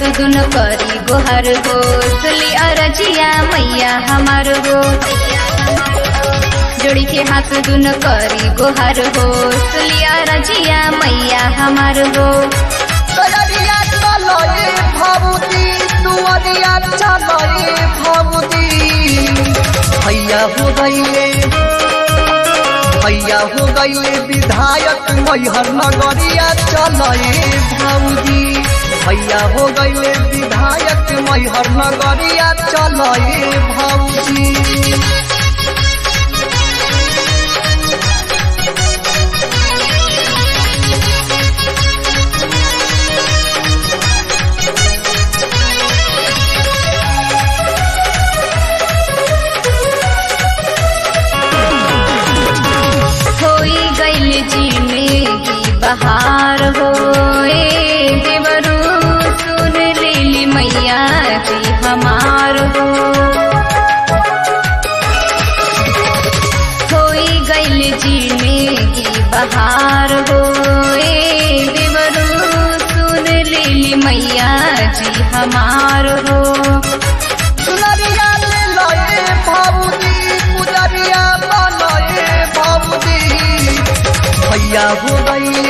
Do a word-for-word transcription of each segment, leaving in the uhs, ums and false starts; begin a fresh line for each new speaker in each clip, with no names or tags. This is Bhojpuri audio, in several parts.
दुन करी गोहर हो सुली अरजिया मैया हमार हो जोड़ी के हाथ दुन करी गोहर हो सुली अरजिया मैया हमार हो
तैयारिया चलोए भवती दुआरिया चलोए भवती भैया हो गईले भैया हो गईले विधायक मैहर नगरिया चलोए भौजी भैया हो गईले विधायक मैहर नगरिया चलोए भौजी
बहार हो देवरू सुन लीली मैया जी हमार हो होई गईल जीने की बहार हो देवरू सुन लीली मैया जी हमार हो
सुनरिया ले लए भौजी पुजरिया बनए भौजी भैया हो गईले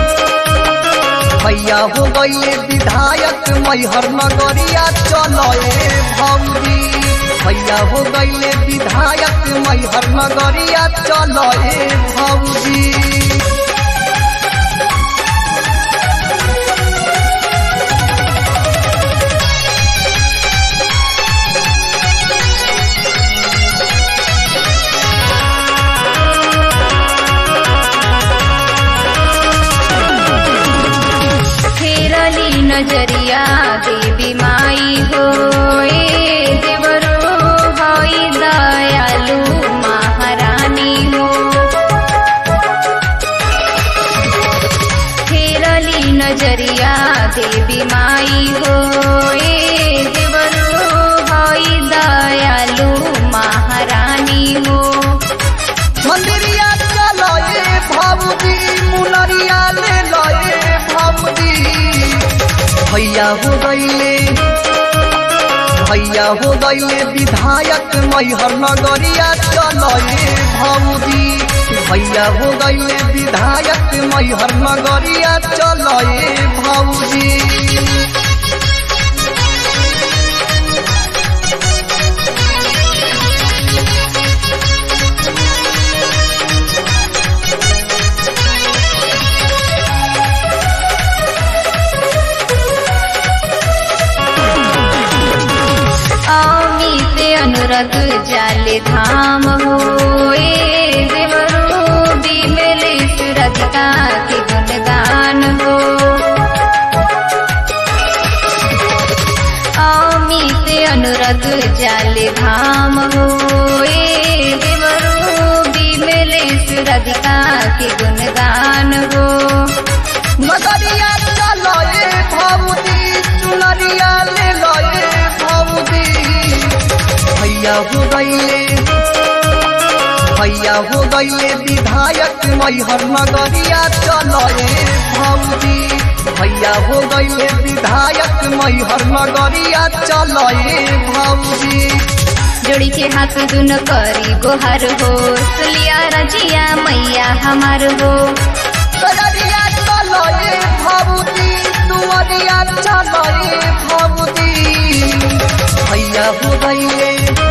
भैया हो गईले विधायक मैहर नगरिया चलोए भौजी भैया हो गईले विधायक मैहर नगरिया चलोए भौजी
नजरिया देवी माई हो देवरो हई दयालु महारानी हो फेरली नजरिया देवी माई हो देवरो हई दयालु महारानी हो
मंदिरिया चलोए भौजी मुनरिया ले लए भौजी भैया हो गईले भैया हो गईले विधायक मैहर नगरिया चलोए भौजी भैया हो गईले विधायक मैहर नगरिया चलोए भौजी
अनुरग जाले धाम हो देवरो बिमले सुरधिका के गुणगान हो अमित अनुरग जाले धाम हो देवरो बिमले सुरधिका के गुणगान हो
नगरिया चलोए भौजी चुनरिया ले लए भौजी भैया हो गईले भैया हो गईले विधायक मैहर नगरिया चलोए भौजी भैया हो गईले विधायक मैहर नगरिया चलोए भौजी
जोड़ी के हाथ दुन करी गोहर हो सुलिया रजिया मैया हमार हो
तैयारिया चलोए भौजी दुआरिया चलोए भौजी भैया हो गईले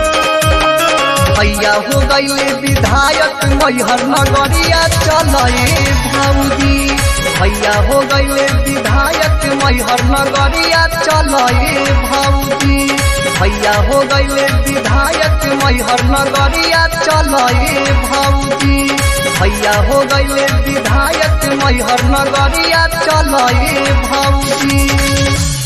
भैया हो गईले विधायक मैहर नगरिया चलोए भौजी भैया हो गईले विधायक मैहर नगरिया चलोए भौजी भैया हो गईले विधायक मैहर नगरिया चलोए भौजी भैया हो गईले विधायक मैहर नगरिया चलोए भौजी।